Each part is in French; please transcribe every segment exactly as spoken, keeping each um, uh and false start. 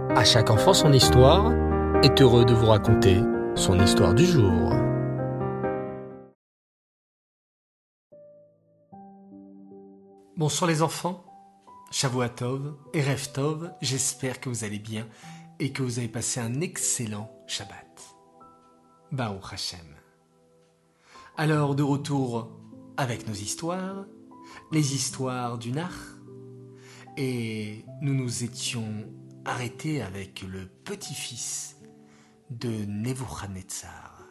À chaque enfant son histoire est heureux de vous raconter son histoire du jour. Bonsoir les enfants, Shavua Tov et Rev Tov, j'espère que vous allez bien et que vous avez passé un excellent Shabbat. Baruch Hashem. Alors de retour avec nos histoires, les histoires du Nar, et nous nous étions arrêtés avec le petit-fils de Nebuchadnezzar.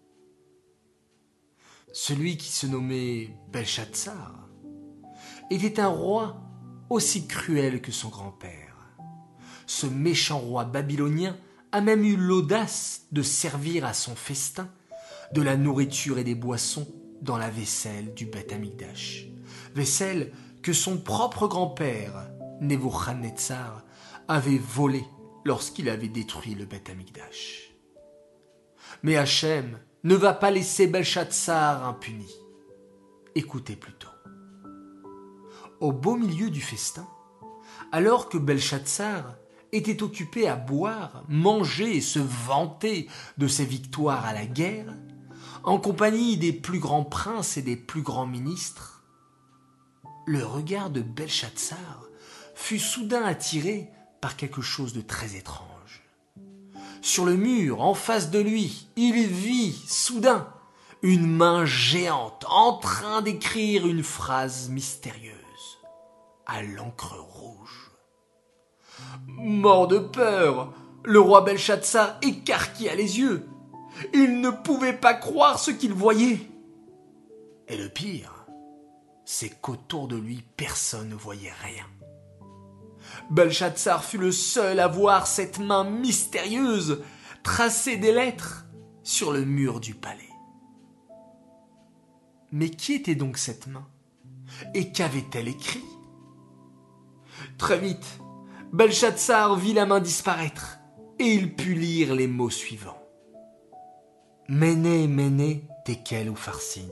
Celui qui se nommait Belshazzar était un roi aussi cruel que son grand-père. Ce méchant roi babylonien a même eu l'audace de servir à son festin de la nourriture et des boissons dans la vaisselle du Beth Amikdash, vaisselle que son propre grand-père, Nebuchadnezzar, avait volée lorsqu'il avait détruit le Beth Amikdash. Mais Hachem ne va pas laisser Belshazzar impuni. Écoutez plutôt. Au beau milieu du festin, alors que Belshazzar était occupé à boire, manger et se vanter de ses victoires à la guerre, en compagnie des plus grands princes et des plus grands ministres, le regard de Belshazzar fut soudain attiré par quelque chose de très étrange. Sur le mur, en face de lui, il vit soudain une main géante en train d'écrire une phrase mystérieuse à l'encre rouge. Mort de peur, le roi Belshazzar écarquilla les yeux. Il ne pouvait pas croire ce qu'il voyait. Et le pire, c'est qu'autour de lui, personne ne voyait rien. Belshazzar fut le seul à voir cette main mystérieuse tracer des lettres sur le mur du palais. Mais qui était donc cette main? Et qu'avait-elle écrit? Très vite, Belshazzar vit la main disparaître et il put lire les mots suivants. Méné, Méné, Tekel ou Farcine.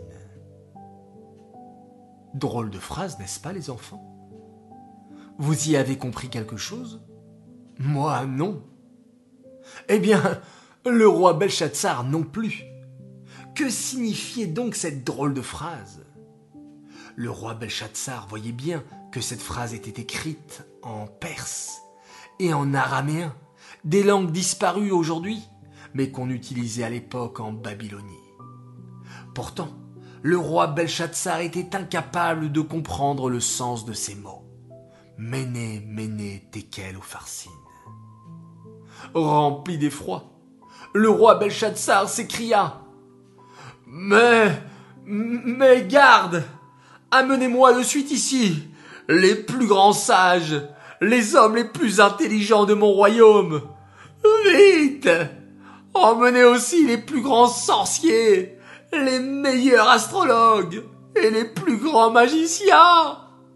Drôle de phrase, n'est-ce pas les enfants? Vous y avez compris quelque chose? Moi, non. Eh bien, le roi Belshazzar non plus. Que signifiait donc cette drôle de phrase? Le roi Belshazzar voyait bien que cette phrase était écrite en perse et en araméen, des langues disparues aujourd'hui, mais qu'on utilisait à l'époque en Babylonie. Pourtant, le roi Belshazzar était incapable de comprendre le sens de ces mots. Méné, Méné, Tekel ou Farcine. Rempli d'effroi, le roi Belshazzar s'écria « Mais, mais garde! Amenez-moi de suite ici les plus grands sages, les hommes les plus intelligents de mon royaume. Vite! Emmenez aussi les plus grands sorciers, les meilleurs astrologues et les plus grands magiciens.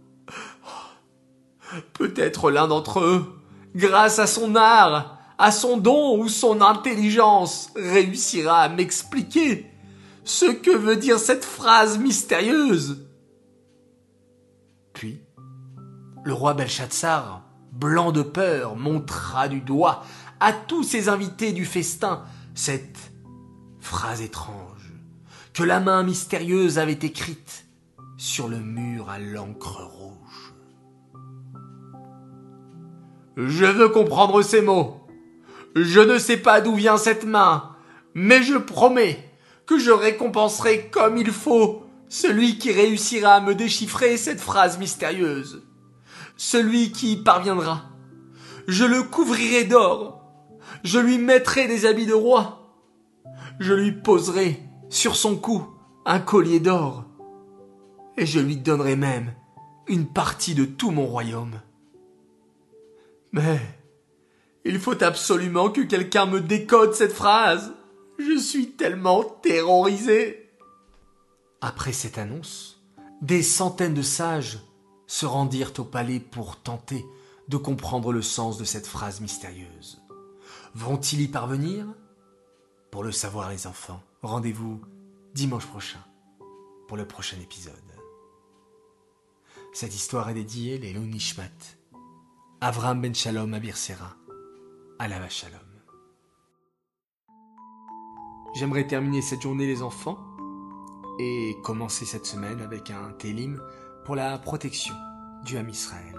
Peut-être l'un d'entre eux, grâce à son art, à son don ou son intelligence, réussira à m'expliquer ce que veut dire cette phrase mystérieuse. » Puis, le roi Belshazzar, blanc de peur, montra du doigt à tous ses invités du festin cette phrase étrange que la main mystérieuse avait écrite sur le mur à l'encre rouge. « Je veux comprendre ces mots. Je ne sais pas d'où vient cette main, mais je promets que je récompenserai comme il faut celui qui réussira à me déchiffrer cette phrase mystérieuse. Celui qui y parviendra, je le couvrirai d'or, je lui mettrai des habits de roi, je lui poserai sur son cou un collier d'or, et je lui donnerai même une partie de tout mon royaume. Mais il faut absolument que quelqu'un me décode cette phrase. Je suis tellement terrorisé. » Après cette annonce, des centaines de sages se rendirent au palais pour tenter de comprendre le sens de cette phrase mystérieuse. Vont-ils y parvenir? Pour le savoir les enfants, rendez-vous dimanche prochain pour le prochain épisode. Cette histoire est dédiée les Nishmat, Avraham ben Shalom à Bersera, Alava Shalom. J'aimerais terminer cette journée les enfants et commencer cette semaine avec un télim pour la protection du Ham Israël.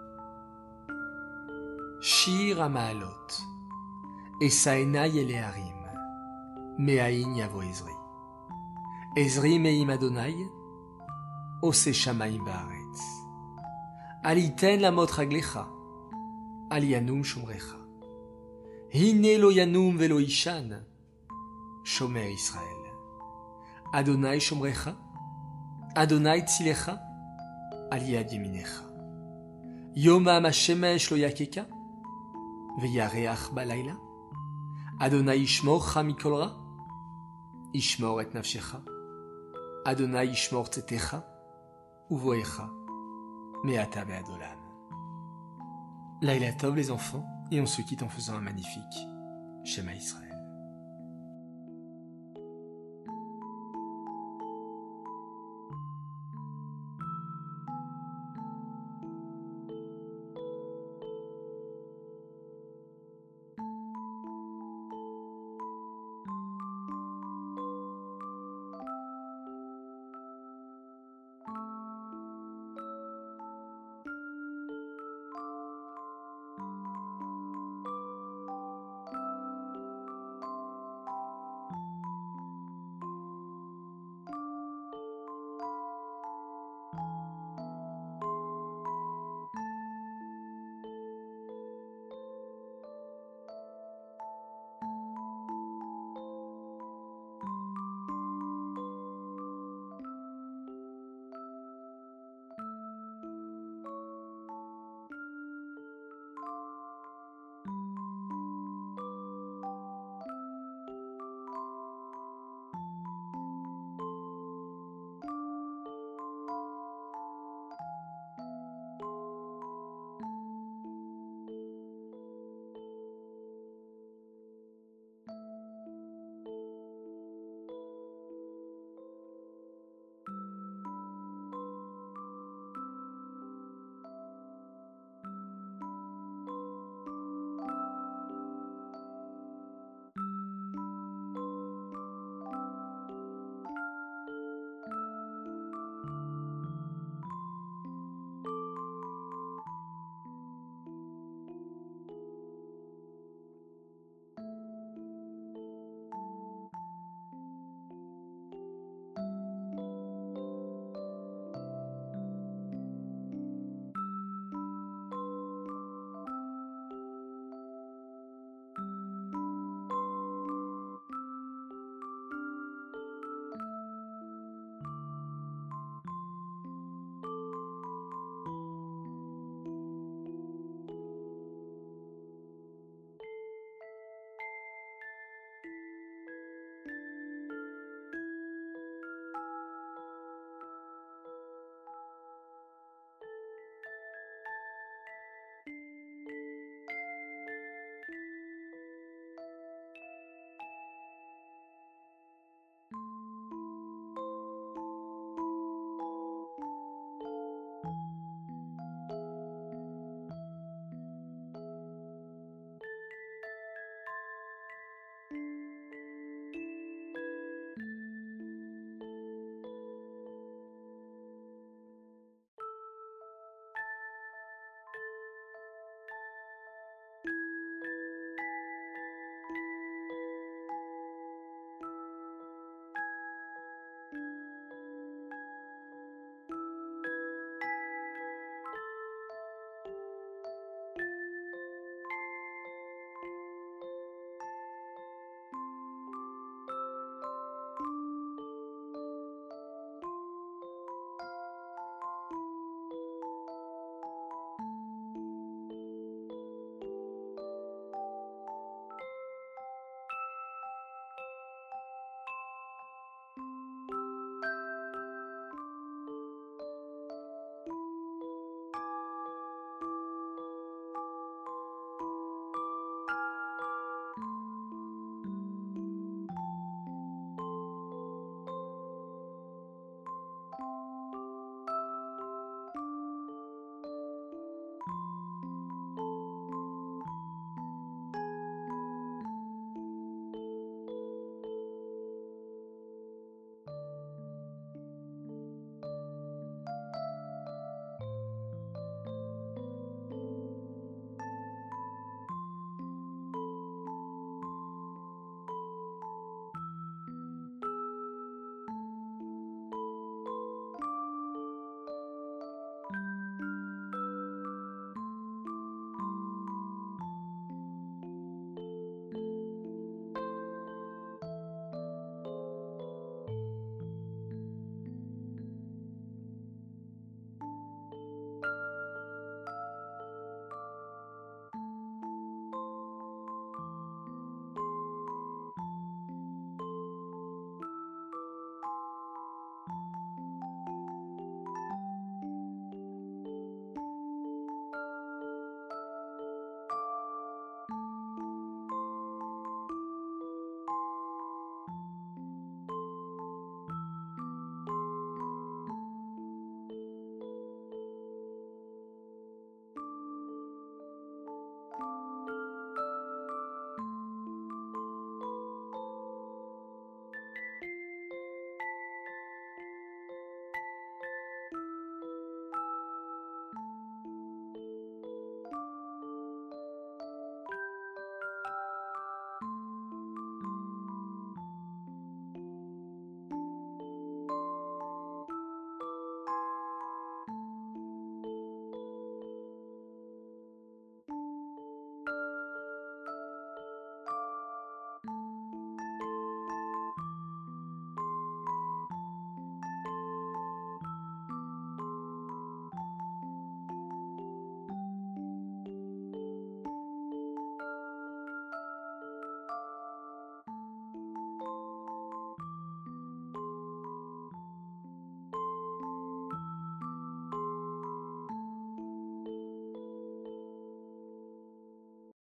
Shir HaMa'alot, Esaenai Eleharim, Me'ain Yavo Ezri. Ezri Me'im Adonai, Ose Shamayim Ba'aretz. Aliten Lamot Raglecha, Al Yanum Shomrecha. Hine lo Yanum velo Ishan, Shomer Israël. Adonai Shomrecha, Adonai Tzilecha, Al Yad Yeminecha. Yomam HaShemesh lo Yakeka, Veyareach Balayla. Adonai Yishmorcha mikol ra, Yishmor et nafshecha. Adonai Yishmor tzetecha, uvoecha, me'ata ve'ad olam. Laïla Tov les enfants, et on se quitte en faisant un magnifique Shema Israël.